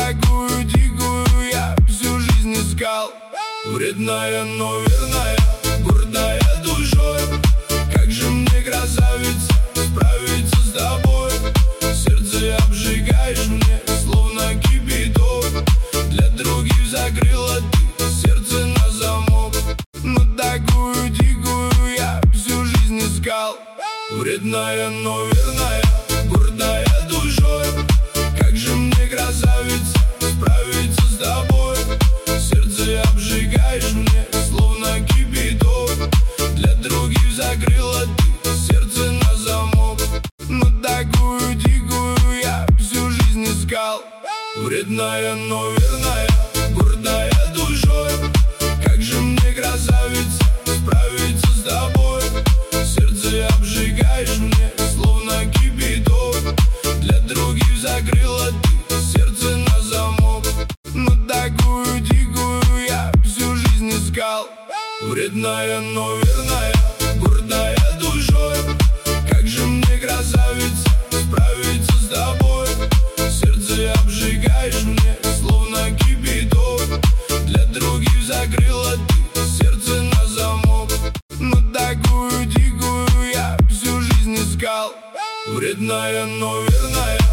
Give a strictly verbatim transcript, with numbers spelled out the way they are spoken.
такую дикую я всю жизнь искал. Вредная, но верная, гордая душой. Как же мне, красавица, справиться с тобой? Сердце обжигаешь мне, словно кипяток. Для других закрыла ты сердце на замок. Но такую дикую я всю жизнь искал. Вредная, но верная, гордая душой. Как же мне, красавица, справиться с тобой? Сердце обжигаешь мне, словно кипяток. Для других закрыла ты сердце на замок. Но такую дикую я всю жизнь искал. Вредная, но верная, гордая душой. Как же мне, красавица, справиться с тобой? Сердце обжигаешь мне, словно кипяток. Для других закрыла ты сердце на замок. Но такую дикую я всю жизнь искал. Вредная, но верная, гордая душой. Как же мне, красавица, справиться с тобой? Сердце обжигаешь мне, словно кипяток. Для других закрыла ты сердце на замок. Но такую дикую я всю жизнь искал. Вредная, но верная,